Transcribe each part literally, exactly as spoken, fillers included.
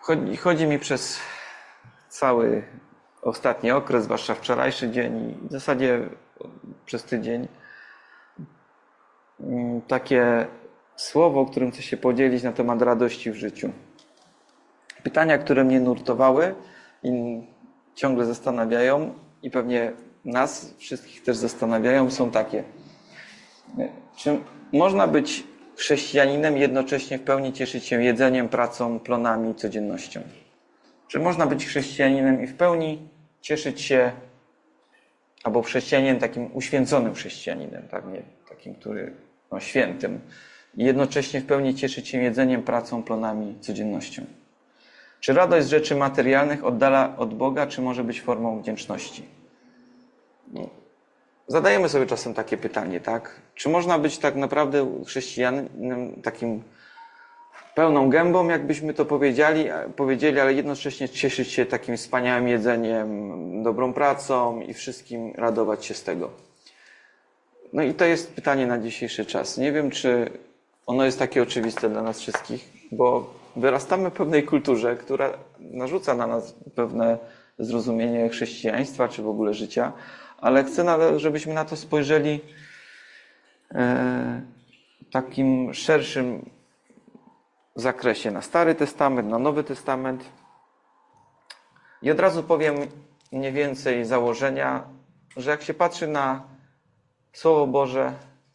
chodzi, chodzi mi przez cały ostatni okres, zwłaszcza wczorajszy dzień i w zasadzie przez tydzień, takie słowo, o którym chcę się podzielić na temat radości w życiu. Pytania, które mnie nurtowały i ciągle zastanawiają i pewnie nas wszystkich też zastanawiają, są takie. Czy można być chrześcijaninem i jednocześnie w pełni cieszyć się jedzeniem, pracą, plonami, codziennością? Czy można być chrześcijaninem i w pełni cieszyć się, albo chrześcijaninem takim uświęconym chrześcijaninem, tak? Nie takim, który no, świętym, i jednocześnie w pełni cieszyć się jedzeniem, pracą, plonami, codziennością? Czy radość z rzeczy materialnych oddala od Boga, czy może być formą wdzięczności? No. Zadajemy sobie czasem takie pytanie, tak? Czy można być tak naprawdę chrześcijaninem takim pełną gębą, jakbyśmy to powiedzieli, powiedzieli, ale jednocześnie cieszyć się takim wspaniałym jedzeniem, dobrą pracą i wszystkim radować się z tego? No i to jest pytanie na dzisiejszy czas. Nie wiem, czy ono jest takie oczywiste dla nas wszystkich, bo wyrastamy w pewnej kulturze, która narzuca na nas pewne zrozumienie chrześcijaństwa, czy w ogóle życia, ale chcę, żebyśmy na to spojrzeli w takim szerszym zakresie, na Stary Testament, na Nowy Testament. I od razu powiem mniej więcej założenia, że jak się patrzy na Słowo Boże,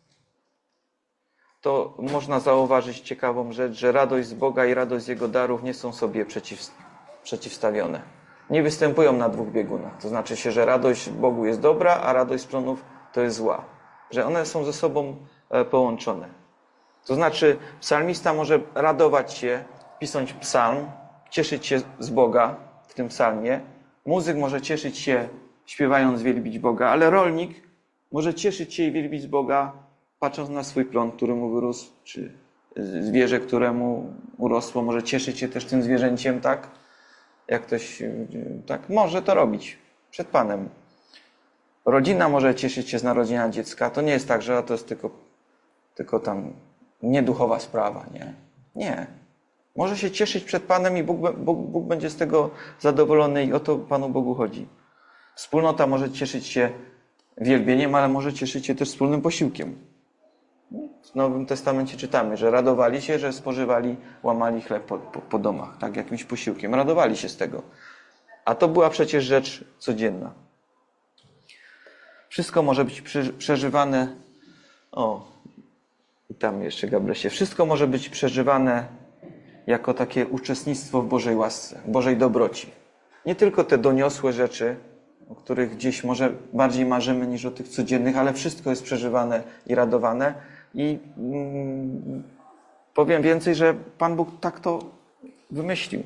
to można zauważyć ciekawą rzecz, że radość z Boga i radość z Jego darów nie są sobie przeciw, przeciwstawione. Nie występują na dwóch biegunach. To znaczy się, że radość Bogu jest dobra, a radość z plonów to jest zła. Że one są ze sobą połączone. To znaczy psalmista może radować się, pisać psalm, cieszyć się z Boga w tym psalmie. Muzyk może cieszyć się, śpiewając, wielbić Boga, ale rolnik może cieszyć się i wielbić Boga, patrząc na swój plon, który mu wyrósł, czy zwierzę, któremu urosło, może cieszyć się też tym zwierzęciem, tak? Jak ktoś tak może to robić przed Panem. Rodzina może cieszyć się z narodzenia dziecka. To nie jest tak, że to jest tylko, tylko tam nieduchowa sprawa, nie? Nie. Może się cieszyć przed Panem i Bóg, Bóg, Bóg będzie z tego zadowolony i o to Panu Bogu chodzi. Wspólnota może cieszyć się wielbieniem, ale może cieszyć się też wspólnym posiłkiem. W Nowym Testamencie czytamy, że radowali się, że spożywali, łamali chleb po, po, po domach, tak, jakimś posiłkiem. Radowali się z tego. A to była przecież rzecz codzienna. Wszystko może być przeżywane... O, i tam jeszcze Gablesie. Wszystko może być przeżywane jako takie uczestnictwo w Bożej łasce, w Bożej dobroci. Nie tylko te doniosłe rzeczy, o których gdzieś może bardziej marzymy niż o tych codziennych, ale wszystko jest przeżywane i radowane. I mm, powiem więcej, że Pan Bóg tak to wymyślił.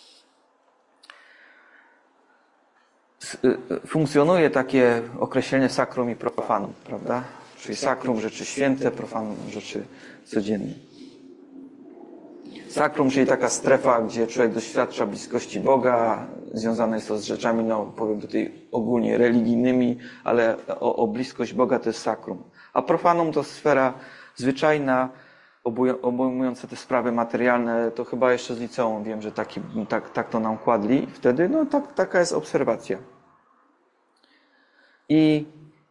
Funkcjonuje takie określenie sakrum i profanum, prawda? Czyli sakrum rzeczy święte, profanum rzeczy codzienne. Sakrum, czyli taka strefa, gdzie człowiek doświadcza bliskości Boga, związane jest to z rzeczami, no powiem tutaj ogólnie religijnymi, ale o, o bliskość Boga to jest sakrum. A profanum to sfera zwyczajna, obejmująca te sprawy materialne, to chyba jeszcze z liceum wiem, że taki, tak, tak to nam kładli wtedy, no tak, taka jest obserwacja. I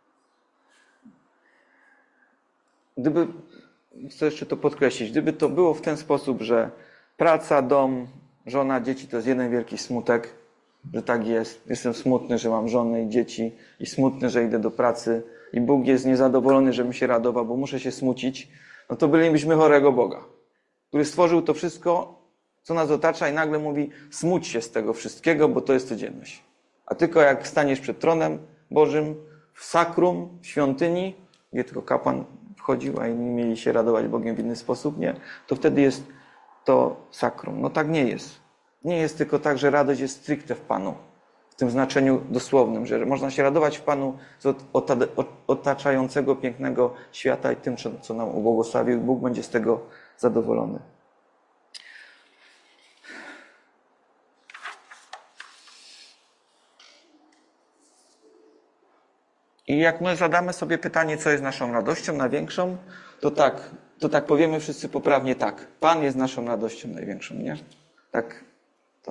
gdyby, chcę jeszcze to podkreślić, gdyby to było w ten sposób, że praca, dom, żona, dzieci to jest jeden wielki smutek, że tak jest, jestem smutny, że mam żonę i dzieci i smutny, że idę do pracy i Bóg jest niezadowolony, żebym się radował, bo muszę się smucić, no to bylibyśmy chorego Boga, który stworzył to wszystko, co nas otacza i nagle mówi, smuć się z tego wszystkiego, bo to jest codzienność. A tylko jak staniesz przed tronem Bożym, w sakrum, w świątyni, gdzie tylko kapłan wchodził, a inni mieli się radować Bogiem w inny sposób, nie, to wtedy jest to sakrum. No tak nie jest. Nie jest tylko tak, że radość jest stricte w Panu, w tym znaczeniu dosłownym, że można się radować w Panu z otaczającego pięknego świata i tym, co nam ubłogosławił. Bóg będzie z tego zadowolony. I jak my zadamy sobie pytanie, co jest naszą radością największą, to tak, to tak powiemy wszyscy poprawnie tak. Pan jest naszą radością największą, nie? Tak,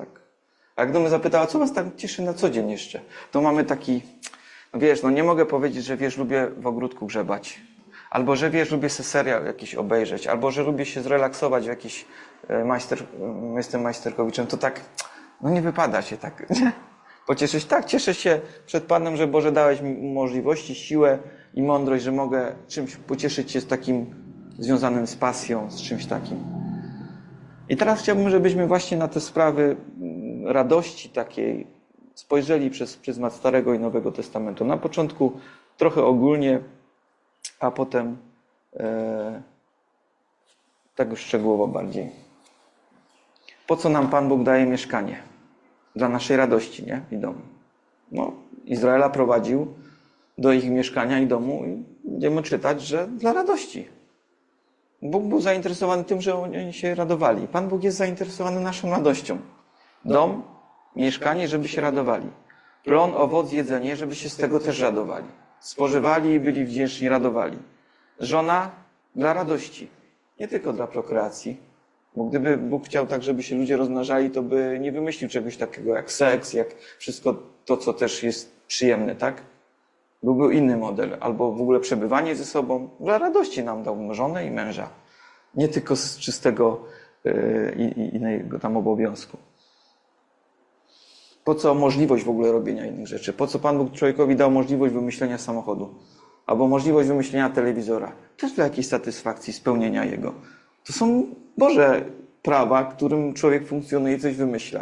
A gdybym zapytała, co was tak cieszy na co dzień jeszcze, to mamy taki, no wiesz, no nie mogę powiedzieć, że wiesz, lubię w ogródku grzebać. Albo że wiesz, lubię sobie serial jakiś obejrzeć. Albo że lubię się zrelaksować w jakiś majster, jestem majsterkowiczem. To tak, no nie wypada się tak pocieszyć. Tak, cieszę się przed Panem, że Boże dałeś mi możliwości, siłę i mądrość, że mogę czymś pocieszyć się z takim związanym z pasją, z czymś takim. I teraz chciałbym, żebyśmy właśnie na te sprawy radości takiej spojrzeli przez pryzmat Starego i Nowego Testamentu. Na początku trochę ogólnie, a potem e, tak już szczegółowo bardziej. Po co nam Pan Bóg daje mieszkanie? Dla naszej radości, nie? I domu. No, Izraela prowadził do ich mieszkania i domu i będziemy czytać, że dla radości. Bóg był zainteresowany tym, że oni się radowali. Pan Bóg jest zainteresowany naszą radością. Dom, mieszkanie, żeby się radowali. Plon, owoc, jedzenie, żeby się z tego też radowali. Spożywali i byli wdzięczni, radowali. Żona dla radości. Nie tylko dla prokreacji. Bo gdyby Bóg chciał tak, żeby się ludzie rozmnażali, to by nie wymyślił czegoś takiego jak seks, jak wszystko to, co też jest przyjemne, tak? Byłby inny model. Albo w ogóle przebywanie ze sobą. Dla radości nam dał żonę i męża. Nie tylko z czystego yy, i innego tam obowiązku. Po co możliwość w ogóle robienia innych rzeczy? Po co Pan Bóg człowiekowi dał możliwość wymyślenia samochodu? Albo możliwość wymyślenia telewizora? Też dla jakiejś satysfakcji, spełnienia jego. To są Boże prawa, którym człowiek funkcjonuje i coś wymyśla.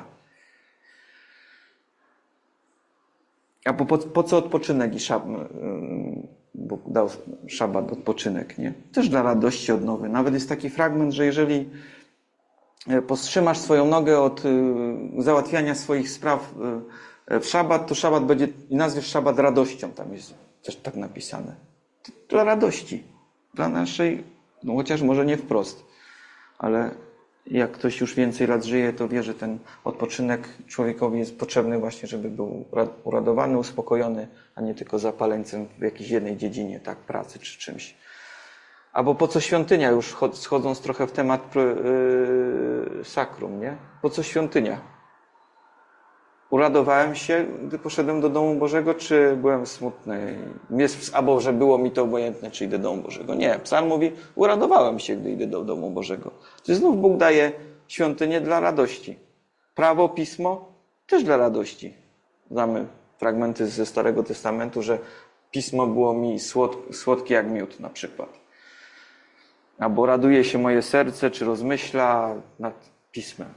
A po, po, po co odpoczynek i szab, Bóg dał szabat, odpoczynek, nie? Też dla radości odnowy. Nawet jest taki fragment, że jeżeli powstrzymasz swoją nogę od załatwiania swoich spraw w szabat, to szabat będzie, i nazwiesz szabat radością. Tam jest też tak napisane. Dla radości. Dla naszej, no chociaż może nie wprost, ale jak ktoś już więcej lat żyje, to wie, że ten odpoczynek człowiekowi jest potrzebny właśnie, żeby był uradowany, uspokojony, a nie tylko zapaleńcem w jakiejś jednej dziedzinie, tak, pracy czy czymś. Albo po co świątynia, już schodząc trochę w temat yy, sakrum, nie? Po co świątynia? Uradowałem się, gdy poszedłem do domu Bożego, czy byłem smutny? Jest, albo, że było mi to obojętne, czy idę do domu Bożego. Nie, Psalm mówi, uradowałem się, gdy idę do domu Bożego. Czyli znów Bóg daje świątynię dla radości. Prawo, Pismo też dla radości. Znamy fragmenty ze Starego Testamentu, że Pismo było mi słod, słodkie jak miód na przykład. Albo raduje się moje serce, czy rozmyśla nad Pismem.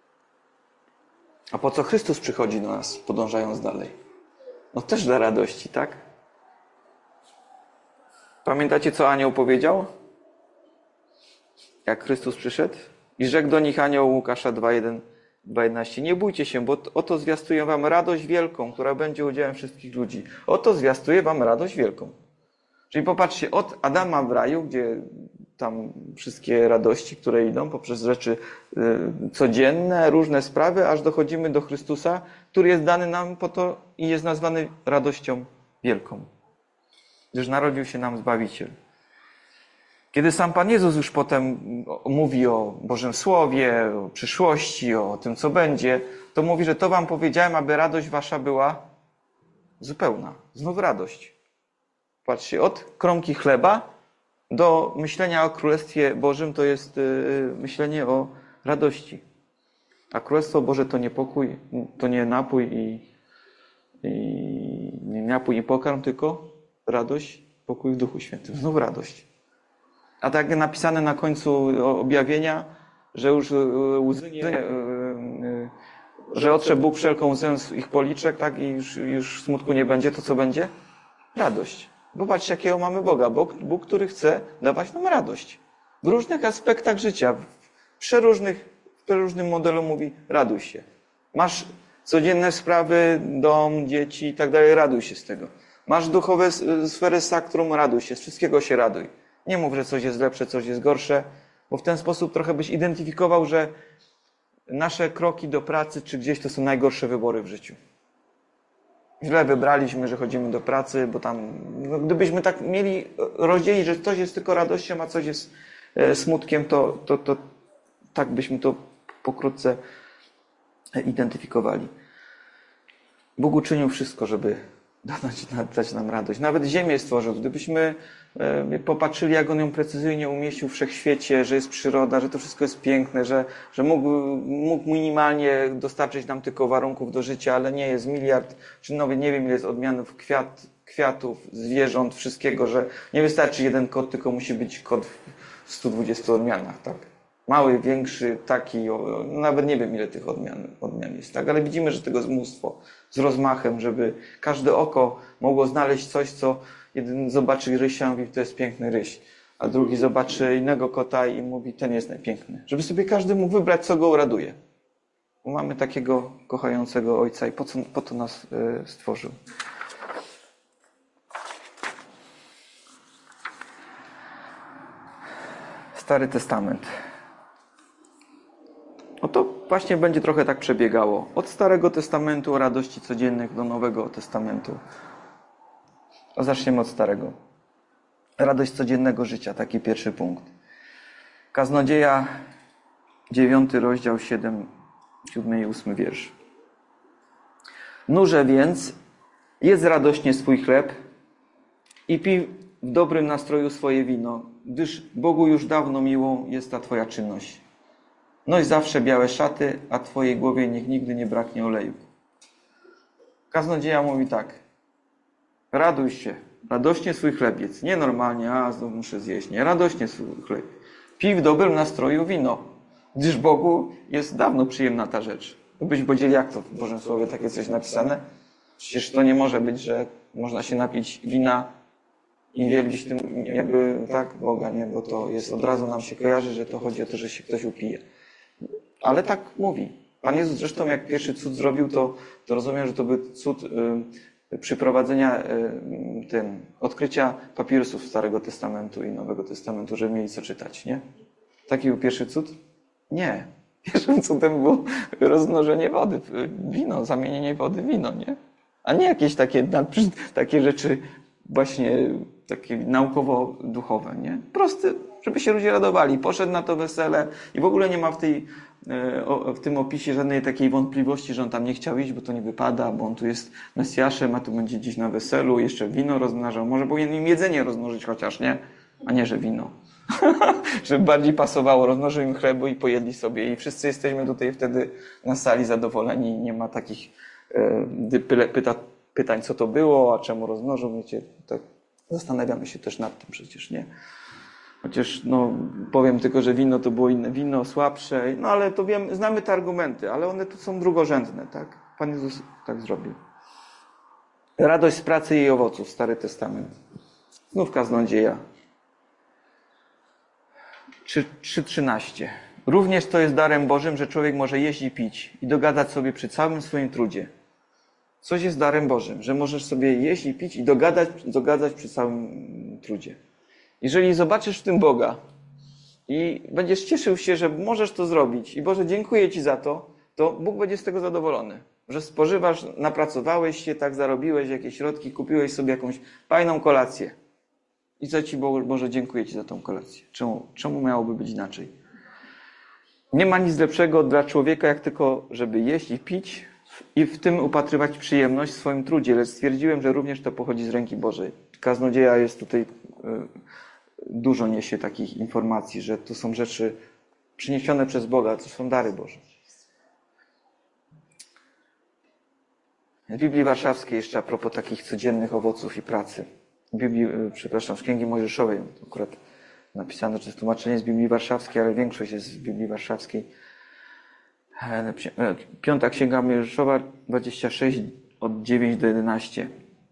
A po co Chrystus przychodzi do nas, podążając dalej? No też dla radości, tak? Pamiętacie, co anioł powiedział? Jak Chrystus przyszedł? I rzekł do nich anioł Łukasza dwa jeden, dwa jedenaście. Nie bójcie się, bo oto zwiastuję wam radość wielką, która będzie udziałem wszystkich ludzi. Oto zwiastuję wam radość wielką. Czyli popatrzcie, od Adama w raju, gdzie tam wszystkie radości, które idą poprzez rzeczy codzienne, różne sprawy, aż dochodzimy do Chrystusa, który jest dany nam po to i jest nazwany radością wielką. Gdyż narodził się nam Zbawiciel. Kiedy sam Pan Jezus już potem mówi o Bożym Słowie, o przyszłości, o tym, co będzie, to mówi, że to wam powiedziałem, aby radość wasza była zupełna. Znów radość. Patrzcie, od kromki chleba do myślenia o Królestwie Bożym to jest yy, myślenie o radości. A Królestwo Boże to nie pokój, to nie napój i, i nie napój i pokarm, tylko radość, pokój w Duchu Świętym. Znów radość. A tak napisane na końcu objawienia, że już łzy nie, yy, yy, że otrze Bóg wszelką łzę z ich policzek, tak, i już, już smutku nie będzie, to co będzie? Radość. Bo patrzcie, jakiego mamy Boga. Bóg, Bóg, który chce dawać nam radość. W różnych aspektach życia, w przeróżnych, w przeróżnym modelu mówi, raduj się. Masz codzienne sprawy, dom, dzieci i tak dalej, raduj się z tego. Masz duchowe sfery sakrum, raduj się, z wszystkiego się raduj. Nie mów, że coś jest lepsze, coś jest gorsze, bo w ten sposób trochę byś identyfikował, że nasze kroki do pracy czy gdzieś to są najgorsze wybory w życiu. Źle wybraliśmy, że chodzimy do pracy, bo tam, no gdybyśmy tak mieli rozdzielić, że coś jest tylko radością, a coś jest e, smutkiem, to, to, to tak byśmy to pokrótce identyfikowali. Bóg uczynił wszystko, żeby dać, dać nam radość. Nawet ziemię stworzył. Gdybyśmy popatrzyli, jak On ją precyzyjnie umieścił w wszechświecie, że jest przyroda, że to wszystko jest piękne, że, że mógł, mógł minimalnie dostarczyć nam tylko warunków do życia, ale nie jest miliard, czy nawet nie wiem ile jest odmianów kwiat, kwiatów, zwierząt, wszystkiego, że nie wystarczy jeden kot, tylko musi być kot w stu dwudziestu odmianach, tak? Mały, większy, taki, nawet nie wiem ile tych odmian, odmian jest, tak? Ale widzimy, że tego jest mnóstwo. Z rozmachem, żeby każde oko mogło znaleźć coś, co jeden zobaczy rysia i mówi, to jest piękny ryś, a drugi zobaczy innego kota i mówi, ten jest najpiękny. Żeby sobie każdy mógł wybrać, co go uraduje. Bo mamy takiego kochającego Ojca i po, co, po to nas y, stworzył. Stary Testament. No to właśnie będzie trochę tak przebiegało. Od Starego Testamentu o radości codziennych do Nowego Testamentu. O, zaczniemy od Starego. Radość codziennego życia, taki pierwszy punkt. Kaznodzieja, dziewiąty rozdział, siedem, siódmy i ósmy wiersz. Nurze więc, jedz radośnie swój chleb i pij w dobrym nastroju swoje wino, gdyż Bogu już dawno miłą jest ta twoja czynność. Noś zawsze białe szaty, a twojej głowie niech nigdy nie braknie oleju. Kaznodzieja mówi tak. Raduj się, radośnie swój chleb jedz. Nie normalnie, a znowu muszę zjeść. Nie, radośnie swój chleb. Pij w dobrym nastroju wino, gdyż Bogu jest dawno przyjemna ta rzecz. Byśmy powiedzieli, jak to w Bożym Słowie takie coś napisane? Przecież to nie może być, że można się napić wina i wielbić tym jakby tak Boga, nie? Bo to jest, od razu nam się kojarzy, że to chodzi o to, że się ktoś upije. Ale tak mówi. Pan Jezus zresztą jak pierwszy cud zrobił, to, to rozumiem, że to był cud y, przyprowadzenia y, tym, odkrycia papirusów Starego Testamentu i Nowego Testamentu, żeby mieli co czytać, nie? Taki był pierwszy cud? Nie. Pierwszym cudem było rozmnożenie wody, wino, zamienienie wody w wino, nie? A nie jakieś takie, takie rzeczy właśnie takie naukowo-duchowe, nie? Prosty, żeby się ludzie radowali. Poszedł na to wesele i w ogóle nie ma w, tej, w tym opisie żadnej takiej wątpliwości, że on tam nie chciał iść, bo to nie wypada, bo on tu jest Mesjaszem, a tu będzie dziś na weselu, jeszcze wino rozmnażał. Może powinien im jedzenie rozmnożyć chociaż, nie? A nie, że wino. Żeby bardziej pasowało. Rozmnożył im chlebu i pojedli sobie. I wszyscy jesteśmy tutaj wtedy na sali zadowoleni. Nie ma takich e, pyta, pytań, co to było, a czemu rozmnożył. Wiecie, tak zastanawiamy się też nad tym przecież, nie? Chociaż, no, powiem tylko, że wino to było inne wino, słabsze. No, ale to wiem, znamy te argumenty, ale one tu są drugorzędne, tak? Pan Jezus tak zrobił. Radość z pracy i jej owoców, Stary Testament. Znów kaznodzieja. trzy trzynaście. Również to jest darem Bożym, że człowiek może jeść i pić i dogadać sobie przy całym swoim trudzie. Coś jest darem Bożym, że możesz sobie jeść i pić i dogadać, dogadać przy całym trudzie. Jeżeli zobaczysz w tym Boga i będziesz cieszył się, że możesz to zrobić i Boże, dziękuję Ci za to, to Bóg będzie z tego zadowolony. Że spożywasz, napracowałeś się, tak zarobiłeś jakieś środki, kupiłeś sobie jakąś fajną kolację. I za Ci, Boże, dziękuję Ci za tą kolację. Czemu, czemu miałoby być inaczej? Nie ma nic lepszego dla człowieka, jak tylko, żeby jeść i pić i w tym upatrywać przyjemność w swoim trudzie. Lecz stwierdziłem, że również to pochodzi z ręki Bożej. Kaznodzieja jest tutaj, dużo niesie takich informacji, że to są rzeczy przyniesione przez Boga, to są dary Boże. W Biblii Warszawskiej jeszcze a propos takich codziennych owoców i pracy. W Biblii, przepraszam, z Księgi Mojżeszowej, akurat napisano, że jest tłumaczenie z Biblii Warszawskiej, ale większość jest z Biblii Warszawskiej. Piąta Księga Mojżeszowa, dwadzieścia sześć, od dziewięć do jedenastu.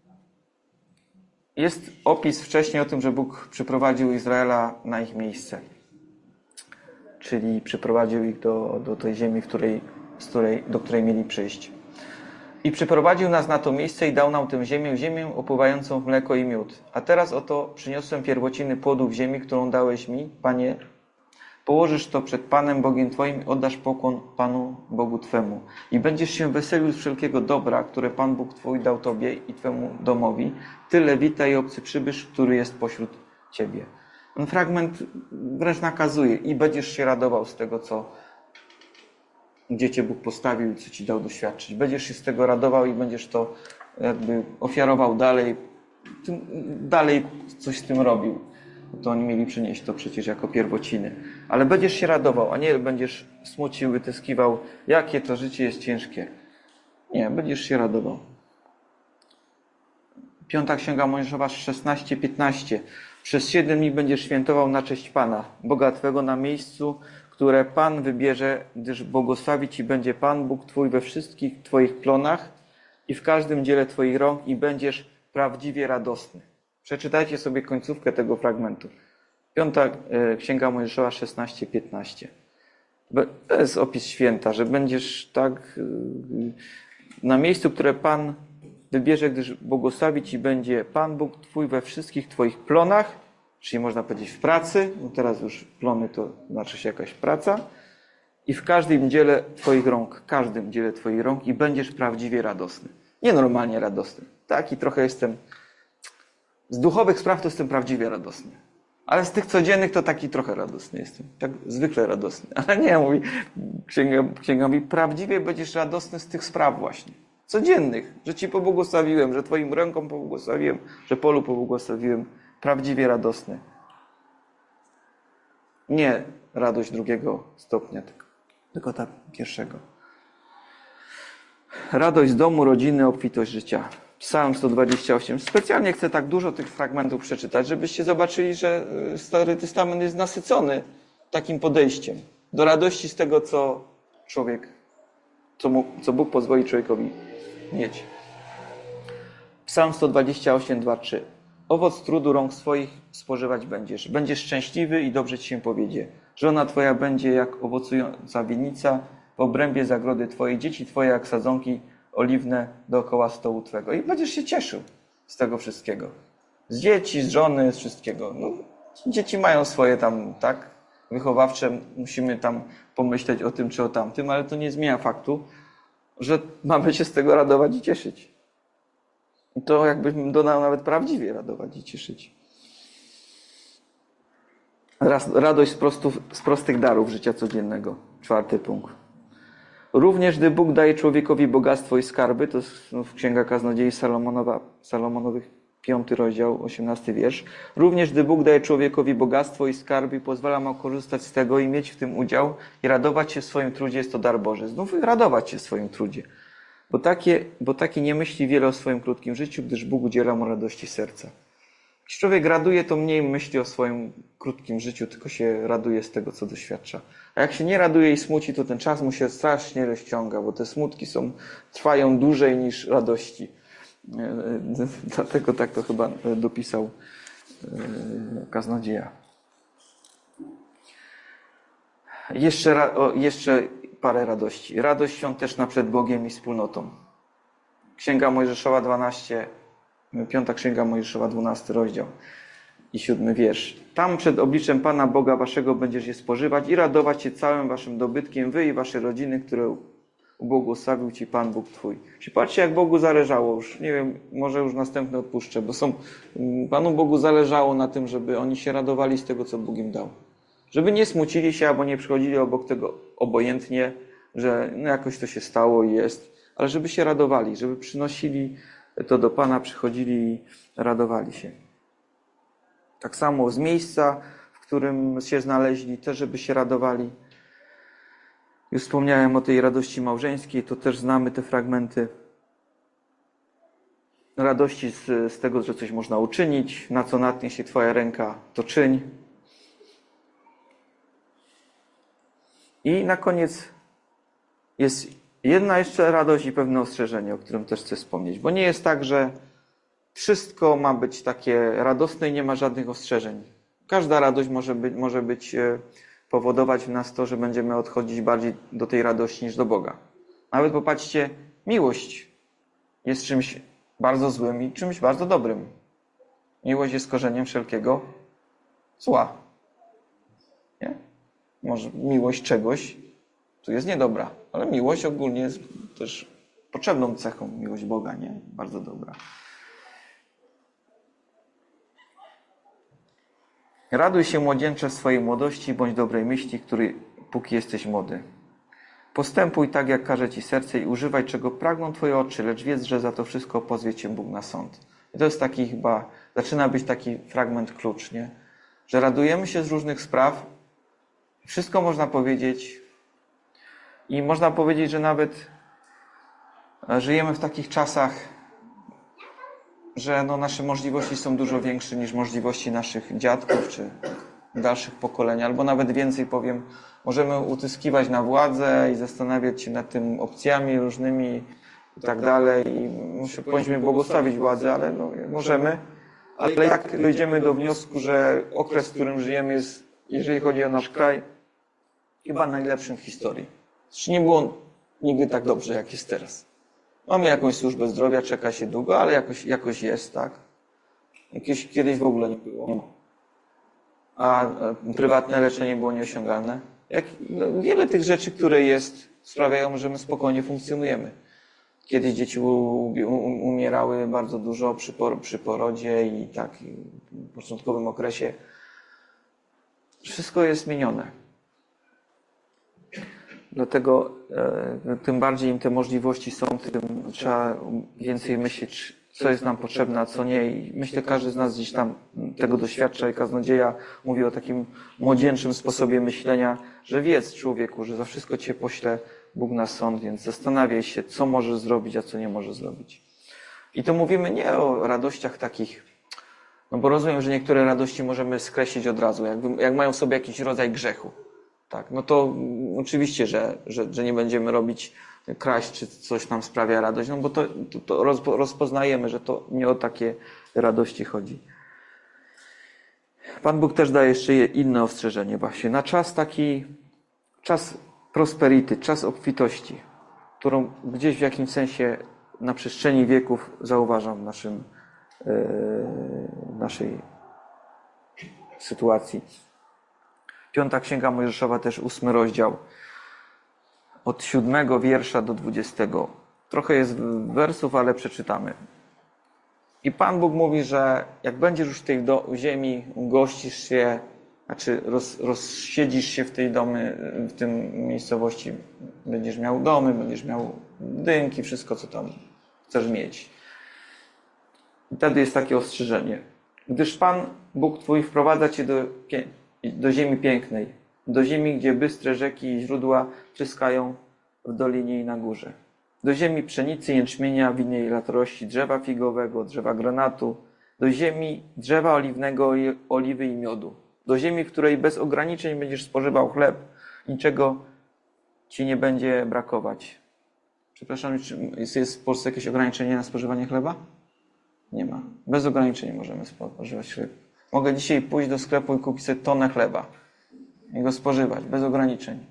Jest opis wcześniej o tym, że Bóg przyprowadził Izraela na ich miejsce. Czyli przyprowadził ich do, do tej ziemi, w której, z której, do której mieli przyjść. I przyprowadził nas na to miejsce i dał nam tę ziemię, ziemię opływającą w mleko i miód. A teraz oto przyniosłem pierwociny płodów ziemi, którą dałeś mi, Panie. Położysz to przed Panem Bogiem Twoim i oddasz pokłon Panu Bogu Twemu. I będziesz się weselił z wszelkiego dobra, które Pan Bóg Twój dał Tobie i Twemu domowi. Ty, Lewita i obcy przybysz, który jest pośród Ciebie. Ten fragment wręcz nakazuje i będziesz się radował z tego, co gdzie Cię Bóg postawił i co Ci dał doświadczyć. Będziesz się z tego radował i będziesz to jakby ofiarował dalej, tym, dalej coś z tym robił. To oni mieli przynieść to przecież jako pierwociny. Ale będziesz się radował, a nie będziesz smucił, wytyskiwał, jakie to życie jest ciężkie. Nie, będziesz się radował. Piąta Księga Mojżeszowa szesnaście piętnaście. Przez siedem dni będziesz świętował na cześć Pana, Boga Twego, na miejscu, które Pan wybierze, gdyż błogosławi Ci będzie Pan, Bóg Twój, we wszystkich Twoich plonach i w każdym dziele Twoich rąk i będziesz prawdziwie radosny. Przeczytajcie sobie końcówkę tego fragmentu. Piąta Księga Mojżeszowa szesnaście piętnaście. To jest opis święta, że będziesz tak na miejscu, które Pan wybierze, gdyż błogosławi Ci będzie Pan Bóg Twój we wszystkich Twoich plonach, czyli można powiedzieć w pracy, no teraz już plony to znaczy się jakaś praca, i w każdym dziele Twoich rąk, każdym dziele Twoich rąk i będziesz prawdziwie radosny. Nienormalnie radosny. Taki trochę jestem, z duchowych spraw to jestem prawdziwie radosny. Ale z tych codziennych to taki trochę radosny jestem. Tak zwykle radosny. Ale nie, mówi księga, księga mówi, prawdziwie będziesz radosny z tych spraw właśnie. Codziennych, że Ci pobłogosławiłem, że Twoim rękom pobłogosławiłem, że polu pobłogosławiłem. Prawdziwie radosny. Nie radość drugiego stopnia, tylko, tylko ta pierwszego. Radość z domu, rodziny, obfitość życia. Psalm sto dwadzieścia osiem. Specjalnie chcę tak dużo tych fragmentów przeczytać, żebyście zobaczyli, że Stary Testament jest nasycony takim podejściem do radości z tego, co człowiek, co, mu, co Bóg pozwoli człowiekowi mieć. Psalm sto dwadzieścia osiem, dwa, trzy. Owoc trudu rąk swoich spożywać będziesz. Będziesz szczęśliwy i dobrze Ci się powiedzie. Żona Twoja będzie jak owocująca winnica w obrębie zagrody Twojej. Dzieci Twoje jak sadzonki oliwne dookoła stołu Twego. I będziesz się cieszył z tego wszystkiego. Z dzieci, z żony, z wszystkiego. No, dzieci mają swoje tam, tak, wychowawcze. Musimy tam pomyśleć o tym czy o tamtym, ale to nie zmienia faktu, że mamy się z tego radować i cieszyć. I to jakbym dodał nawet prawdziwie radować i cieszyć. Radość z, prostów, z prostych darów życia codziennego. Czwarty punkt. Również gdy Bóg daje człowiekowi bogactwo i skarby, to jest w Księga Kaznodziei Salomonowa, Salomonowych, piąty rozdział, osiemnasty wiersz. Również gdy Bóg daje człowiekowi bogactwo i skarby i pozwala mu korzystać z tego i mieć w tym udział i radować się w swoim trudzie, jest to dar Boży. Znów radować się w swoim trudzie. Bo, takie, bo taki nie myśli wiele o swoim krótkim życiu, gdyż Bóg udziela mu radości serca. Jeśli człowiek raduje, to mniej myśli o swoim krótkim życiu, tylko się raduje z tego, co doświadcza. A jak się nie raduje i smuci, to ten czas mu się strasznie rozciąga, bo te smutki są, trwają dłużej niż radości. Dlatego tak to chyba dopisał kaznodzieja. Jeszcze, jeszcze parę radości. Radość świąteczna przed Bogiem i wspólnotą. Księga Mojżeszowa dwanaście, piąta Księga Mojżeszowa dwunasty rozdział i siódmy wiersz. Tam przed obliczem Pana Boga waszego będziesz je spożywać i radować się całym waszym dobytkiem, wy i wasze rodziny, które ubłogosławił ci Pan Bóg twój. Czy patrzcie, jak Bogu zależało już, nie wiem, może już następne odpuszczę, bo są, Panu Bogu zależało na tym, żeby oni się radowali z tego, co Bóg im dał. Żeby nie smucili się, albo nie przychodzili obok tego obojętnie, że no jakoś to się stało i jest, ale żeby się radowali, żeby przynosili to do Pana, przychodzili i radowali się. Tak samo z miejsca, w którym się znaleźli, też żeby się radowali. Już wspomniałem o tej radości małżeńskiej, to też znamy te fragmenty. Radości z, z tego, że coś można uczynić, na co natnie się Twoja ręka, to czyń. I na koniec jest jedna jeszcze radość i pewne ostrzeżenie, o którym też chcę wspomnieć. Bo nie jest tak, że wszystko ma być takie radosne i nie ma żadnych ostrzeżeń. Każda radość może być, może być powodować w nas to, że będziemy odchodzić bardziej do tej radości niż do Boga. Nawet popatrzcie, miłość jest czymś bardzo złym i czymś bardzo dobrym. Miłość jest korzeniem wszelkiego zła. Nie? Może miłość czegoś tu jest niedobra, ale miłość ogólnie jest też potrzebną cechą. Miłość Boga, nie? Bardzo dobra. Raduj się, młodzieńcze, w swojej młodości, bądź dobrej myśli, której póki jesteś młody. Postępuj tak, jak każe ci serce i używaj, czego pragną twoje oczy, lecz wiedz, że za to wszystko pozwie cię Bóg na sąd. I to jest taki chyba, zaczyna być taki fragment klucz, nie? Że radujemy się z różnych spraw, wszystko można powiedzieć i można powiedzieć, że nawet żyjemy w takich czasach, że no nasze możliwości są dużo większe niż możliwości naszych dziadków czy dalszych pokoleń, albo nawet więcej powiem, możemy utyskiwać na władzę i zastanawiać się nad tym opcjami różnymi i tak dalej. I muszę, powinniśmy błogosławić władzę, ale no, możemy. Ale jak dojdziemy do wniosku, że okres, w którym żyjemy jest, jeżeli chodzi o nasz kraj, chyba najlepszym w historii. Zresztą nie było nigdy tak dobrze, jak jest teraz. Mamy jakąś służbę zdrowia, czeka się długo, ale jakoś, jakoś jest, tak? Jakieś kiedyś w ogóle nie było. A prywatne leczenie było nieosiągalne. Jak, no, wiele tych rzeczy, które jest, sprawiają, że my spokojnie funkcjonujemy. Kiedyś dzieci u, u, umierały bardzo dużo przy, por, przy porodzie i tak w początkowym okresie. Wszystko jest zmienione. Dlatego e, tym bardziej im te możliwości są, tym trzeba więcej myśleć, co jest nam potrzebne, a co nie. I myślę, każdy z nas gdzieś tam tego doświadcza i kaznodzieja mówi o takim młodzieńczym sposobie myślenia, że wiedz, człowieku, że za wszystko cię pośle Bóg na sąd, więc zastanawiaj się, co możesz zrobić, a co nie możesz zrobić. I to mówimy nie o radościach takich, no bo rozumiem, że niektóre radości możemy skreślić od razu, jak, jak mają w sobie jakiś rodzaj grzechu. Tak, no to oczywiście, że, że, że nie będziemy robić kraść, czy coś nam sprawia radość, no bo to, to, to rozpoznajemy, że to nie o takie radości chodzi. Pan Bóg też daje jeszcze inne ostrzeżenie właśnie. Na czas taki, czas prosperity, czas obfitości, którą gdzieś w jakimś sensie na przestrzeni wieków zauważam w naszym, w naszej sytuacji. Piąta Księga Mojżeszowa, też ósmy rozdział, od siódmego wiersza do dwudziestego. Trochę jest wersów, ale przeczytamy. I Pan Bóg mówi, że jak będziesz już w tej do, ziemi, gościsz się, znaczy roz, rozsiedzisz się w tej domy, w tym miejscowości, będziesz miał domy, będziesz miał dynki, wszystko, co tam chcesz mieć. I wtedy jest takie ostrzeżenie. Gdyż Pan Bóg Twój wprowadza Cię do, do ziemi pięknej, do ziemi, gdzie bystre rzeki i źródła tryskają w dolinie i na górze. Do ziemi pszenicy, jęczmienia, winnej latorości, drzewa figowego, drzewa granatu, do ziemi drzewa oliwnego, oliwy i miodu. Do ziemi, w której bez ograniczeń będziesz spożywał chleb, niczego Ci nie będzie brakować. Przepraszam, czy jest w Polsce jakieś ograniczenie na spożywanie chleba? Nie ma. Bez ograniczeń możemy spożywać chleb. Mogę dzisiaj pójść do sklepu i kupić sobie tonę chleba i go spożywać, bez ograniczeń.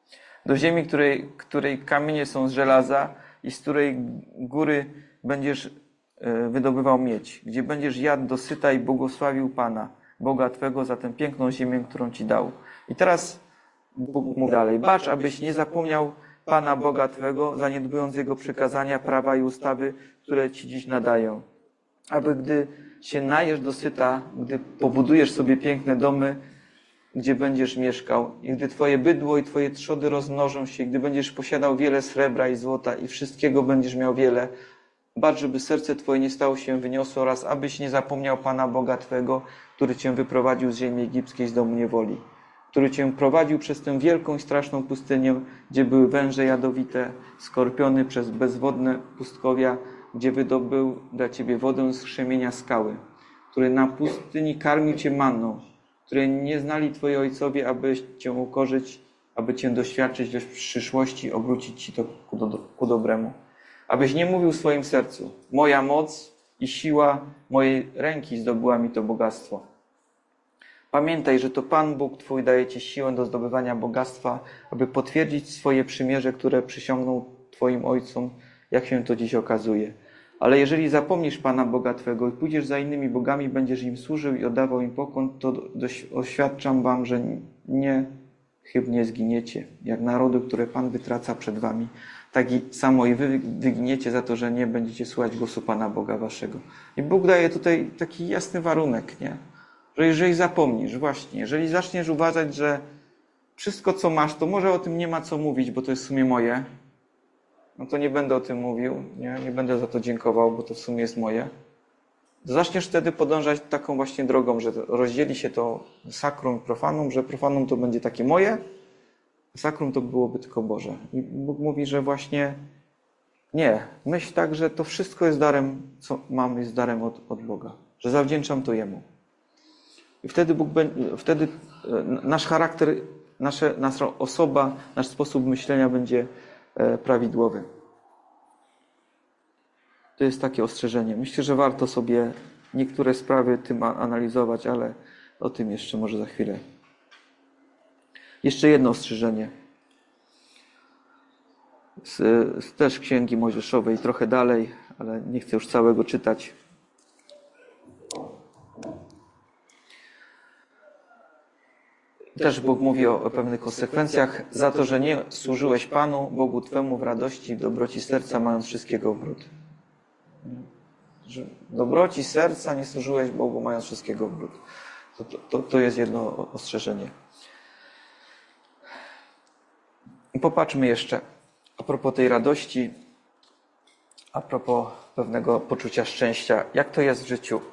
Do ziemi, której, której kamienie są z żelaza i z której góry będziesz wydobywał miedź, gdzie będziesz jadł dosyta i błogosławił Pana, Boga Twego, za tę piękną ziemię, którą Ci dał. I teraz Bóg mówi dalej. Bacz, abyś nie zapomniał Pana, Boga Twego, zaniedbując Jego przykazania, prawa i ustawy, które Ci dziś nadaję. Aby gdy się najesz dosyta, gdy pobudujesz sobie piękne domy, gdzie będziesz mieszkał, i gdy Twoje bydło i Twoje trzody rozmnożą się, gdy będziesz posiadał wiele srebra i złota i wszystkiego będziesz miał wiele, bacz, żeby serce Twoje nie stało się wyniosłe oraz abyś nie zapomniał Pana Boga Twego, który Cię wyprowadził z ziemi egipskiej, z domu niewoli, który Cię prowadził przez tę wielką i straszną pustynię, gdzie były węże jadowite, skorpiony, przez bezwodne pustkowia, gdzie wydobył dla Ciebie wodę z krzemienia skały, który na pustyni karmił Cię manną, której nie znali Twoi ojcowie, aby Cię ukorzyć, aby Cię doświadczyć, lecz w przyszłości obrócić Ci to ku, do, ku dobremu. Abyś nie mówił w swoim sercu, moja moc i siła mojej ręki zdobyła mi to bogactwo. Pamiętaj, że to Pan Bóg Twój daje Ci siłę do zdobywania bogactwa, aby potwierdzić swoje przymierze, które przysiągnął Twoim ojcom, jak się to dziś okazuje. Ale jeżeli zapomnisz Pana Boga Twego i pójdziesz za innymi bogami, będziesz im służył i oddawał im pokłon, to oświadczam Wam, że nie chybnie zginiecie, jak narody, które Pan wytraca przed Wami. Tak i samo i Wy wyginiecie za to, że nie będziecie słuchać głosu Pana Boga Waszego. I Bóg daje tutaj taki jasny warunek, nie? Że jeżeli zapomnisz, właśnie, jeżeli zaczniesz uważać, że wszystko, co masz, to może o tym nie ma co mówić, bo to jest w sumie moje. No to nie będę o tym mówił, nie, nie będę za to dziękował, bo to w sumie jest moje. Zaczniesz wtedy podążać taką właśnie drogą, że rozdzieli się to sakrum i profanum, że profanum to będzie takie moje, a sakrum to byłoby tylko Boże. I Bóg mówi, że właśnie nie, myśl tak, że to wszystko jest darem, co mam, jest darem od, od Boga, że zawdzięczam to Jemu. I wtedy Bóg, wtedy nasz charakter, nasze, nasza osoba, nasz sposób myślenia będzie prawidłowy. To jest takie ostrzeżenie. Myślę, że warto sobie niektóre sprawy tym analizować, ale o tym jeszcze może za chwilę. Jeszcze jedno ostrzeżenie. Z, z też Księgi Mojżeszowej, trochę dalej, ale nie chcę już całego czytać. Też Bóg mówi o, o pewnych konsekwencjach. Za to, że nie służyłeś Panu, Bogu Twemu w radości, w dobroci serca, mając wszystkiego obrót. Że dobroci serca nie służyłeś Bogu, mając wszystkiego obrót. To, to, to jest jedno ostrzeżenie. I popatrzmy jeszcze a propos tej radości, a propos pewnego poczucia szczęścia. Jak to jest w życiu?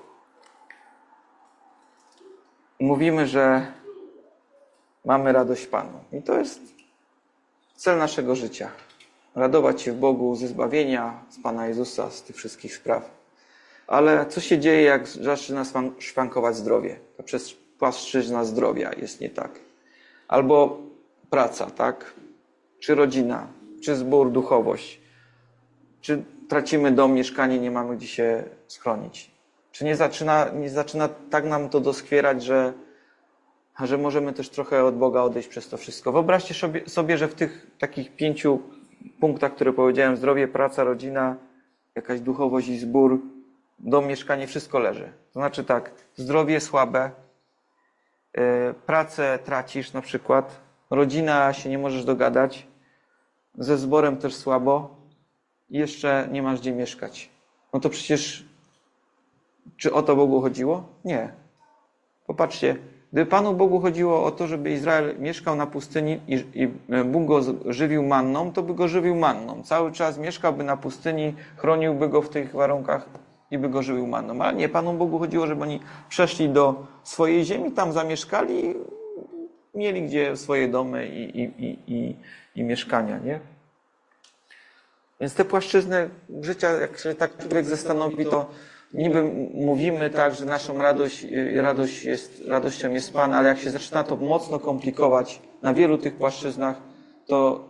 Mówimy, że mamy radość w Panu. I to jest cel naszego życia. Radować się w Bogu ze zbawienia, z Pana Jezusa, z tych wszystkich spraw. Ale co się dzieje, jak zaczyna szwankować zdrowie? Ta płaszczyzna zdrowia jest nie tak. Albo praca, tak? Czy rodzina, czy zbór, duchowość. Czy tracimy dom, mieszkanie, nie mamy gdzie się schronić. Czy nie zaczyna, nie zaczyna tak nam to doskwierać, że że możemy też trochę od Boga odejść przez to wszystko. Wyobraźcie sobie, sobie, że w tych takich pięciu punktach, które powiedziałem, zdrowie, praca, rodzina, jakaś duchowość i zbór, dom, mieszkanie, wszystko leży. To znaczy tak, zdrowie słabe, yy, pracę tracisz na przykład, rodzina się nie możesz dogadać, ze zborem też słabo i jeszcze nie masz gdzie mieszkać. No to przecież, czy o to Bogu chodziło? Nie. Popatrzcie, gdyby Panu Bogu chodziło o to, żeby Izrael mieszkał na pustyni i, i Bóg go żywił manną, to by go żywił manną. Cały czas mieszkałby na pustyni, chroniłby go w tych warunkach i by go żywił manną. Ale nie, Panu Bogu chodziło, żeby oni przeszli do swojej ziemi, tam zamieszkali, mieli gdzie swoje domy i, i, i, i, i mieszkania, nie? Więc te płaszczyzny życia, jak się tak człowiek zastanowi, to niby mówimy tak, że naszą radość, radość jest, radością jest Pan, ale jak się zaczyna to mocno komplikować na wielu tych płaszczyznach, to,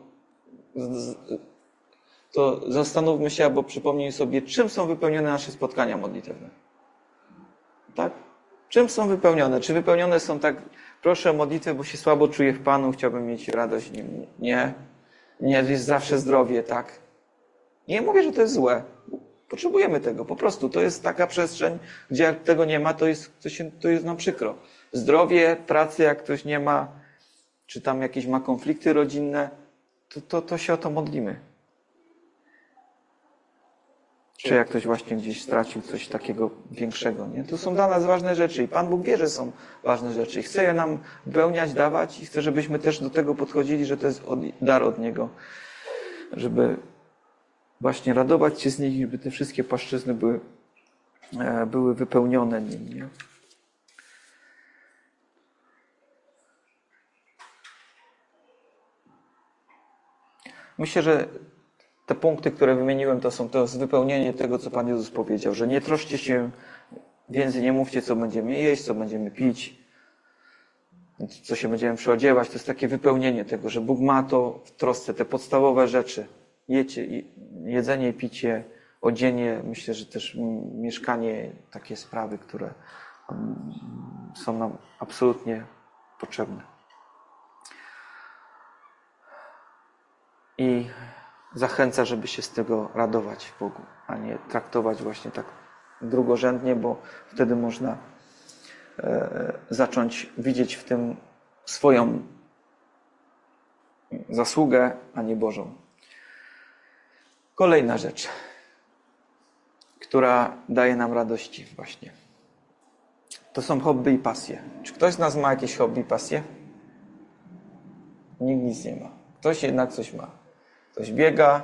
to zastanówmy się albo przypomnij sobie, czym są wypełnione nasze spotkania modlitewne. Tak? Czym są wypełnione? Czy wypełnione są tak, proszę o modlitwę, bo się słabo czuję w Panu, chciałbym mieć radość? Nie. Nie, jest zawsze zdrowie, tak? Nie mówię, że to jest złe. Potrzebujemy tego, po prostu. To jest taka przestrzeń, gdzie jak tego nie ma, to jest, to się, to jest nam przykro. Zdrowie, pracy, jak ktoś nie ma, czy tam jakieś ma konflikty rodzinne, to, to, to się o to modlimy. Czy jak ktoś właśnie gdzieś stracił coś takiego większego, nie? To są dla nas ważne rzeczy i Pan Bóg wie, że są ważne rzeczy i chce je nam wypełniać, dawać i chce, żebyśmy też do tego podchodzili, że to jest od, dar od Niego, żeby właśnie radować się z nich, żeby te wszystkie płaszczyzny były, były wypełnione nim, nie? Myślę, że te punkty, które wymieniłem, to są to wypełnienie tego, co Pan Jezus powiedział, że nie troszcie się, więcej nie mówcie, co będziemy jeść, co będziemy pić, co się będziemy przyodziewać. To jest takie wypełnienie tego, że Bóg ma to w trosce, te podstawowe rzeczy. Jecie, jedzenie, picie, odzienie, myślę, że też mieszkanie, takie sprawy, które są nam absolutnie potrzebne. I zachęca, żeby się z tego radować w Bogu, a nie traktować właśnie tak drugorzędnie, bo wtedy można e, zacząć widzieć w tym swoją zasługę, a nie Bożą. Kolejna rzecz, która daje nam radości właśnie. To są hobby i pasje. Czy ktoś z nas ma jakieś hobby i pasje? Nikt nic nie ma. Ktoś jednak coś ma. Ktoś biega,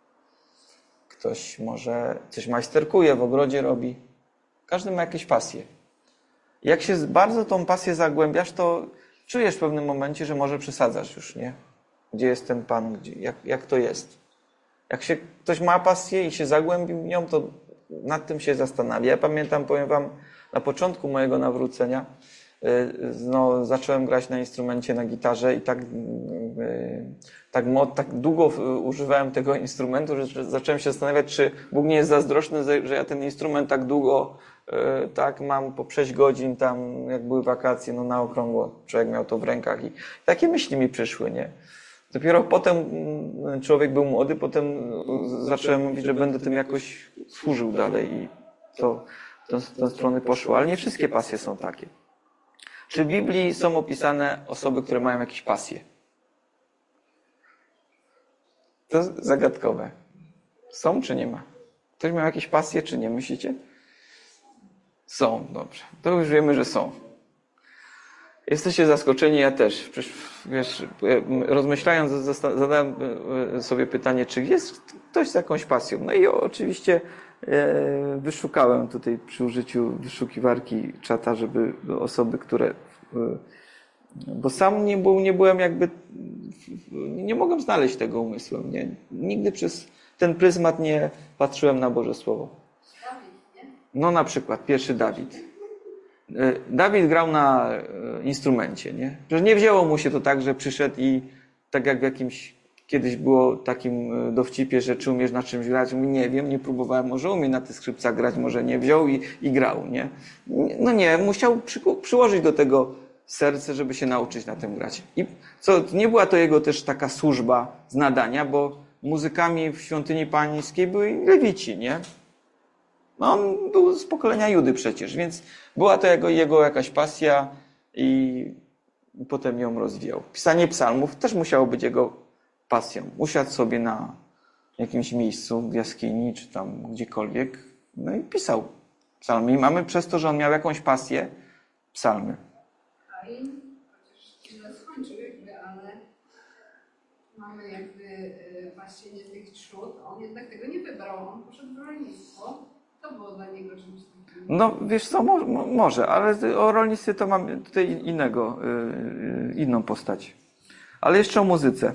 ktoś może coś majsterkuje, w ogrodzie robi. Każdy ma jakieś pasje. Jak się bardzo tą pasję zagłębiasz, to czujesz w pewnym momencie, że może przesadzasz już, nie? Gdzie jest ten Pan? Gdzie, jak, jak to jest? Jak się ktoś ma pasję i się zagłębi w nią, to nad tym się zastanawia. Ja pamiętam, powiem wam, na początku mojego nawrócenia no, zacząłem grać na instrumencie, na gitarze i tak, tak, tak długo używałem tego instrumentu, że zacząłem się zastanawiać, czy Bóg nie jest zazdrosny, że ja ten instrument tak długo tak mam po sześć godzin tam, jak były wakacje, no na okrągło człowiek miał to w rękach i takie myśli mi przyszły, nie? Dopiero potem człowiek był młody, potem zacząłem mówić, że będę tym jakoś służył dalej i to w tę stronę poszło, ale nie wszystkie pasje są takie. Czy w Biblii są opisane osoby, które mają jakieś pasje? To zagadkowe. Są czy nie ma? Ktoś miał jakieś pasje, czy nie, myślicie? Są, dobrze. To już wiemy, że są. Jesteście zaskoczeni, ja też. Przecież, wiesz, rozmyślając, zadałem sobie pytanie, czy jest ktoś z jakąś pasją. No i oczywiście wyszukałem tutaj przy użyciu wyszukiwarki czata, żeby osoby, które... Bo sam nie, był, nie byłem jakby... Nie mogłem znaleźć tego umysłem. Nie? Nigdy przez ten pryzmat nie patrzyłem na Boże Słowo. No na przykład pierwszy Dawid. Dawid grał na instrumencie, nie? Przecież nie wzięło mu się to tak, że przyszedł i tak jak w jakimś kiedyś było takim dowcipie, że czy umiesz na czymś grać? Mówi, nie wiem, nie próbowałem, może umie na tych skrzypcach grać, może nie wziął i, i grał, nie? No nie, musiał przy, przyłożyć do tego serce, żeby się nauczyć na tym grać. I co, nie była to jego też taka służba z nadania, bo muzykami w świątyni pańskiej byli lewici, nie? No on był z pokolenia Judy przecież, więc była to jego, jego jakaś pasja i potem ją rozwijał. Pisanie psalmów też musiało być jego pasją. Usiadł sobie na jakimś miejscu w jaskini, czy tam gdziekolwiek, no i pisał psalmy. I mamy przez to, że on miał jakąś pasję, psalmy. A i chociaż źle skończył jakby, ale mamy jakby właśnie tych trzód, on jednak tego nie wybrał, on poszedł w rolnictwo. To było dla niego czymś takim. No wiesz co, mo, może, ale o rolnictwie to mam tutaj innego, yy, inną postać. Ale jeszcze o muzyce.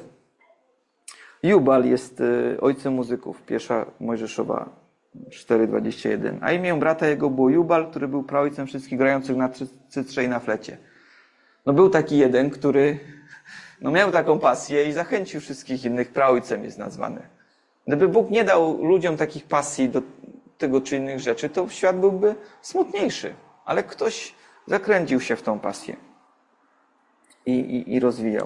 Jubal jest yy, ojcem muzyków, pierwsza Mojżeszowa cztery dwadzieścia jeden. A imię brata jego było Jubal, który był praojcem wszystkich grających na cytrze i na flecie. No był taki jeden, który no, miał taką pasję i zachęcił wszystkich innych, praojcem jest nazwany. Gdyby Bóg nie dał ludziom takich pasji do tego czy innych rzeczy, to świat byłby smutniejszy. Ale ktoś zakręcił się w tą pasję i, i, i rozwijał.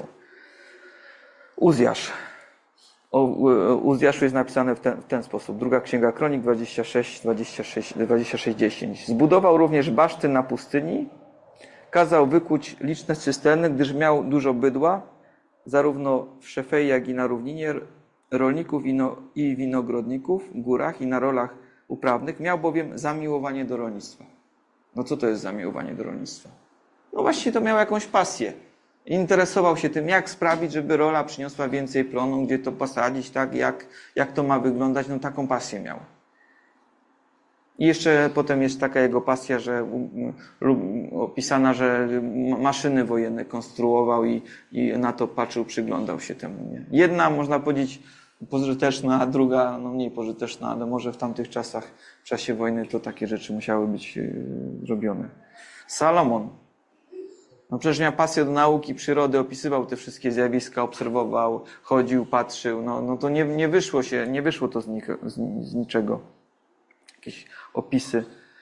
Uzjasz. O Uzjaszu jest napisane w ten, w ten sposób. Druga Księga Kronik dwadzieścia sześć, dwadzieścia sześć, dwadzieścia sześć, dziesięć. Zbudował również baszty na pustyni, kazał wykuć liczne cysterny, gdyż miał dużo bydła, zarówno w Szefei, jak i na równinie, rolników i winogrodników w górach i na rolach uprawnych, miał bowiem zamiłowanie do rolnictwa. No co to jest zamiłowanie do rolnictwa? No właśnie to miał jakąś pasję. Interesował się tym, jak sprawić, żeby rola przyniosła więcej plonu, gdzie to posadzić, tak, jak, jak to ma wyglądać, no taką pasję miał. I jeszcze potem jest taka jego pasja, że opisana, że maszyny wojenne konstruował i, i na to patrzył, przyglądał się temu. Nie? Jedna, można powiedzieć, pożyteczna, a druga no mniej pożyteczna, ale może w tamtych czasach, w czasie wojny, to takie rzeczy musiały być robione. Salomon. No przecież miał pasję do nauki, przyrody, opisywał te wszystkie zjawiska, obserwował, chodził, patrzył. No, no to nie, nie wyszło się, nie wyszło to z, nich, z, z niczego. Jakieś opisy.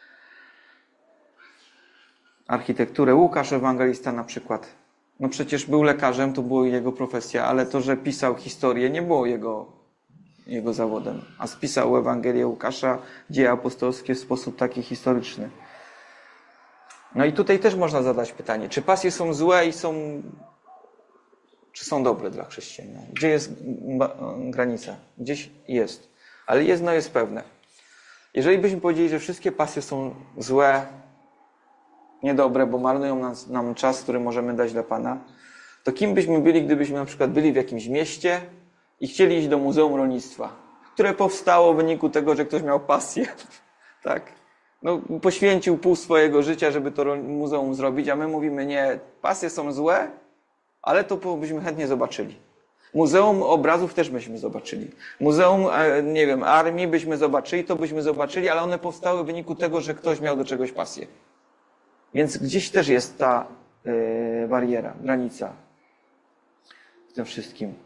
Architekturę. Łukasz Ewangelista na przykład. No przecież był lekarzem, to była jego profesja, ale to, że pisał historię, nie było jego, jego zawodem. A spisał Ewangelię Łukasza, dzieje apostolskie w sposób taki historyczny. No i tutaj też można zadać pytanie, czy pasje są złe i są, czy są dobre dla chrześcijanina? Gdzie jest granica? Gdzieś jest. Ale jedno jest pewne. Jeżeli byśmy powiedzieli, że wszystkie pasje są złe, niedobre, bo marnują nam, nam czas, który możemy dać dla Pana, To kim byśmy byli, gdybyśmy na przykład byli w jakimś mieście i chcieli iść do Muzeum Rolnictwa, które powstało w wyniku tego, że ktoś miał pasję, tak? No, poświęcił pół swojego życia, żeby to muzeum zrobić, a my mówimy, nie, pasje są złe, ale to byśmy chętnie zobaczyli. Muzeum Obrazów też byśmy zobaczyli. Muzeum, nie wiem, Armii byśmy zobaczyli, to byśmy zobaczyli, ale one powstały w wyniku tego, że ktoś miał do czegoś pasję. Więc gdzieś też jest ta yy, bariera, granica w tym wszystkim.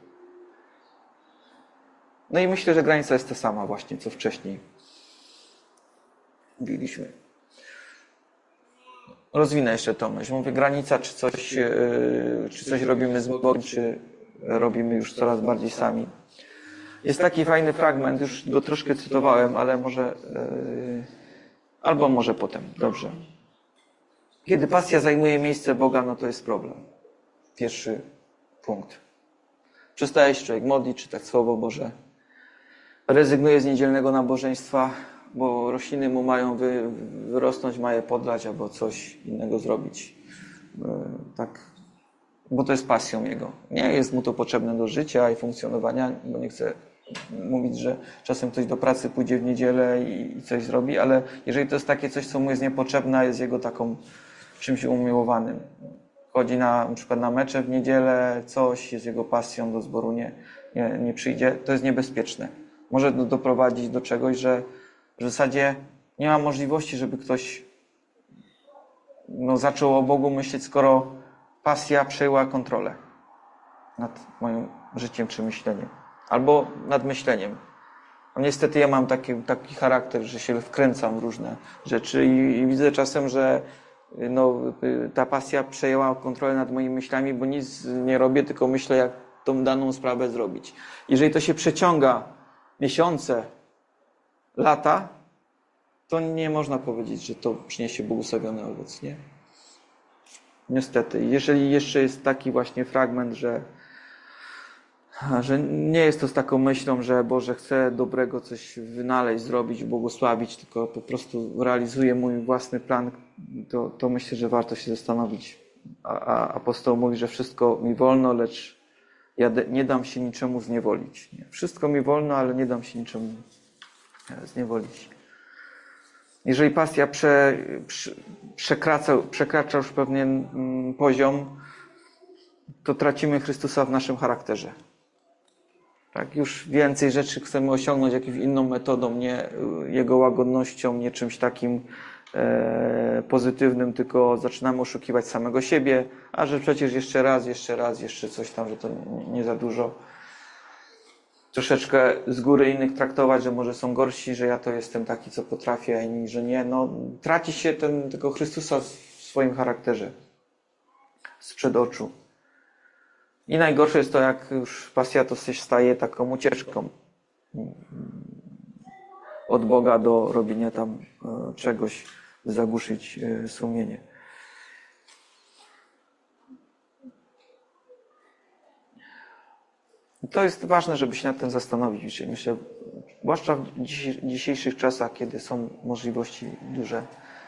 No i myślę, że granica jest ta sama właśnie, co wcześniej mówiliśmy. Rozwinę jeszcze to myśl. Mówię, granica, czy coś, yy, czy coś robimy z Bogiem, czy robimy już coraz bardziej sami. Jest taki fajny fragment, już go troszkę cytowałem, ale może, yy, albo może potem, dobrze. Kiedy pasja zajmuje miejsce Boga, no to jest problem. Pierwszy punkt. Przestaje się człowiek modlić, czytać Słowo Boże. Rezygnuje z niedzielnego nabożeństwa, bo rośliny mu mają wy, wyrosnąć, ma je podlać albo coś innego zrobić. Yy, tak. Bo to jest pasją jego. Nie jest mu to potrzebne do życia i funkcjonowania, bo nie chcę mówić, że czasem ktoś do pracy pójdzie w niedzielę i coś zrobi, ale jeżeli to jest takie coś, co mu jest niepotrzebne, jest jego taką czymś umiłowanym. Chodzi na, na przykład na mecze w niedzielę, coś jest jego pasją, do zboru nie, nie, nie przyjdzie, to jest niebezpieczne. Może do, doprowadzić do czegoś, że w zasadzie nie ma możliwości, żeby ktoś no, zaczął o Bogu myśleć, skoro pasja przejęła kontrolę nad moim życiem czy myśleniem. Albo nad myśleniem. A niestety ja mam taki, taki charakter, że się wkręcam w różne rzeczy i, i widzę czasem, że no, ta pasja przejęła kontrolę nad moimi myślami, bo nic nie robię, tylko myślę, jak tą daną sprawę zrobić. Jeżeli to się przeciąga miesiące, lata, to nie można powiedzieć, że to przyniesie błogosławiony owoc, nie? Niestety. Jeżeli jeszcze jest taki właśnie fragment, że, że nie jest to z taką myślą, że Boże, chcę dobrego coś wynaleźć, zrobić, błogosławić, tylko po prostu realizuję mój własny plan, to, to myślę, że warto się zastanowić. A, a apostoł mówi, że wszystko mi wolno, lecz ja nie dam się niczemu zniewolić. Nie? Wszystko mi wolno, ale nie dam się niczemu zniewolić. Jeżeli pasja prze, prze, przekracza, przekracza już pewien poziom, to tracimy Chrystusa w naszym charakterze. Tak, już więcej rzeczy chcemy osiągnąć jakąś inną metodą, nie Jego łagodnością, nie czymś takim e, pozytywnym, tylko zaczynamy oszukiwać samego siebie, a że przecież jeszcze raz, jeszcze raz, jeszcze coś tam, że to nie, nie za dużo. Troszeczkę z góry innych traktować, że może są gorsi, że ja to jestem taki, co potrafię, a inni, że nie. No, traci się ten, tego Chrystusa w swoim charakterze. Sprzed oczu. I najgorsze jest to, jak już pasja to się staje taką ucieczką od Boga do robienia tam czegoś, by zagłuszyć sumienie. To jest ważne, żeby się nad tym zastanowić. Myślę, zwłaszcza w dzisiejszych czasach, kiedy są możliwości duże,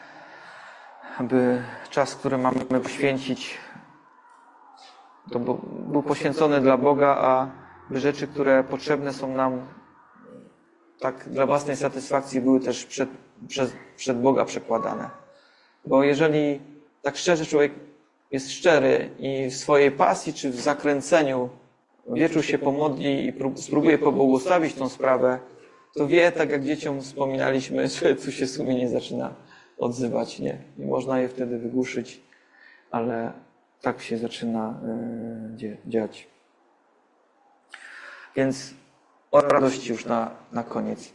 aby czas, który mamy poświęcić, to był poświęcony dla Boga, a by rzeczy, które potrzebne są nam tak dla własnej satysfakcji, były też przed, przed, przed Boga przekładane. Bo jeżeli tak szczerze człowiek jest szczery i w swojej pasji czy w zakręceniu wieczór się pomodli i spróbuje pobłogosławić tą sprawę, to wie, tak jak dzieciom wspominaliśmy, że tu się sumienie zaczyna odzywać, nie? I można je wtedy wygłuszyć, ale tak się zaczyna yy, dziać. Więc o radości już na, na koniec.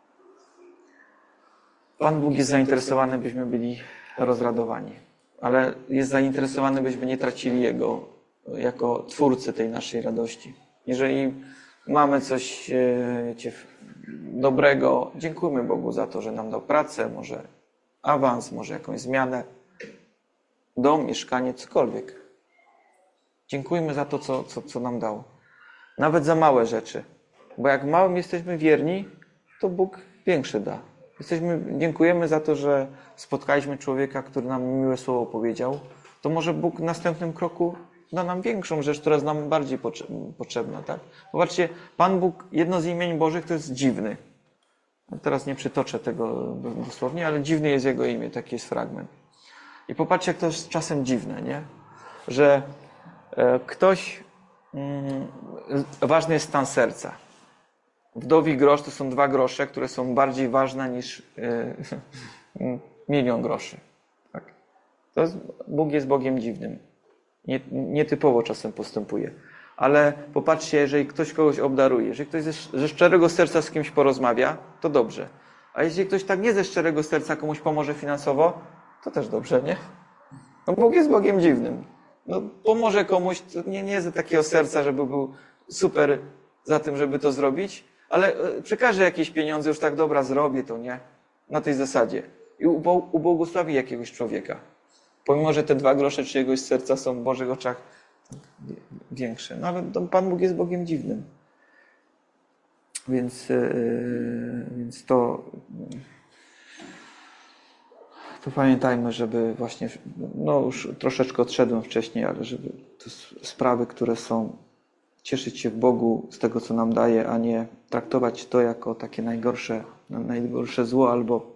Pan Bóg jest zainteresowany, byśmy byli rozradowani, ale jest zainteresowany, byśmy nie tracili Jego jako twórcy tej naszej radości. Jeżeli mamy coś wiecie, dobrego, dziękujmy Bogu za to, że nam dał pracę, może awans, może jakąś zmianę, dom, mieszkanie, cokolwiek. Dziękujmy za to, co, co, co nam dał. Nawet za małe rzeczy. Bo jak małym jesteśmy wierni, to Bóg większe da. Jesteśmy, dziękujemy za to, że spotkaliśmy człowieka, który nam miłe słowo powiedział. To może Bóg w następnym kroku da nam większą rzecz, która jest nam bardziej potrze- potrzebna. Tak? Popatrzcie, Pan Bóg, jedno z imień Bożych to jest dziwny. Teraz nie przytoczę tego dosłownie, ale dziwny jest Jego imię, taki jest fragment. I popatrzcie, jak to jest czasem dziwne, nie? Że e, ktoś, mm, ważny jest stan serca. Wdowi grosz to są dwa grosze, które są bardziej ważne niż e, milion groszy. Tak? To jest, Bóg jest Bogiem dziwnym. Nie, nietypowo czasem postępuje. Ale popatrzcie, jeżeli ktoś kogoś obdaruje, jeżeli ktoś ze, ze szczerego serca z kimś porozmawia, to dobrze. A jeśli ktoś tak nie ze szczerego serca komuś pomoże finansowo, to też dobrze, nie? No Bóg jest Bogiem dziwnym. No pomoże komuś, to nie, nie z takiego serca, żeby był super za tym, żeby to zrobić, ale przekaże jakieś pieniądze, już tak dobra, zrobię to, nie? Na tej zasadzie. I ubo- ubłogosławi jakiegoś człowieka. Pomimo, że te dwa grosze czyjegoś serca są w Bożych oczach większe. No ale Pan Bóg jest Bogiem dziwnym. Więc, yy, więc to, to pamiętajmy, żeby właśnie, no już troszeczkę odszedłem wcześniej, ale żeby to sprawy, które są, cieszyć się w Bogu z tego, co nam daje, a nie traktować to jako takie najgorsze, najgorsze zło, albo,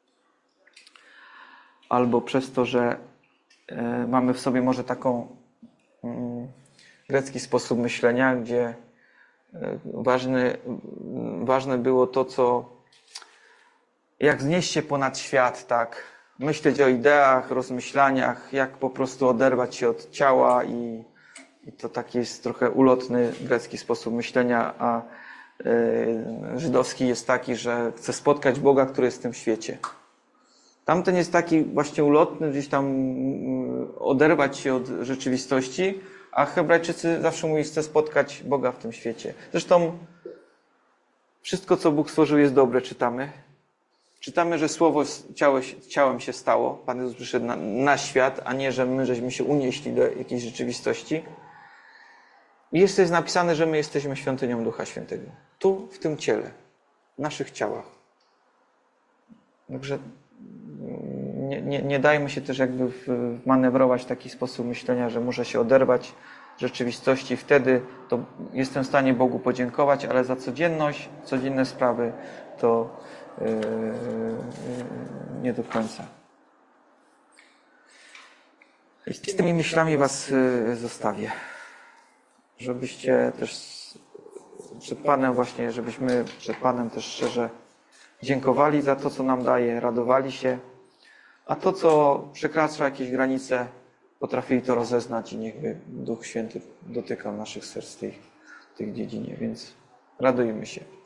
albo przez to, że yy, mamy w sobie może taką yy, grecki sposób myślenia, gdzie ważny, ważne było to, co jak znieść się ponad świat, tak? Myśleć o ideach, rozmyślaniach, jak po prostu oderwać się od ciała i, i to taki jest trochę ulotny grecki sposób myślenia, a yy, żydowski jest taki, że chce spotkać Boga, który jest w tym świecie. Tamten jest taki właśnie ulotny, gdzieś tam yy, oderwać się od rzeczywistości, a Hebrajczycy zawsze mówią, chce spotkać Boga w tym świecie. Zresztą wszystko, co Bóg stworzył, jest dobre, czytamy. Czytamy, że Słowo ciało, ciałem się stało. Pan Jezus przyszedł na, na świat, a nie, że my żeśmy się unieśli do jakiejś rzeczywistości. I jeszcze jest napisane, że my jesteśmy świątynią Ducha Świętego. Tu, w tym ciele, w naszych ciałach. Także nie, nie, nie dajmy się też jakby manewrować w taki sposób myślenia, że muszę się oderwać z rzeczywistości. Wtedy to jestem w stanie Bogu podziękować, ale za codzienność, codzienne sprawy to yy, yy, nie do końca. I z tymi myślami was yy, zostawię. Żebyście też przed Panem właśnie, żebyśmy przed Panem też szczerze dziękowali za to, co nam daje, radowali się, a to, co przekracza jakieś granice, potrafili to rozeznać i niechby Duch Święty dotykał naszych serc w tej, w tej dziedzinie, więc radujmy się.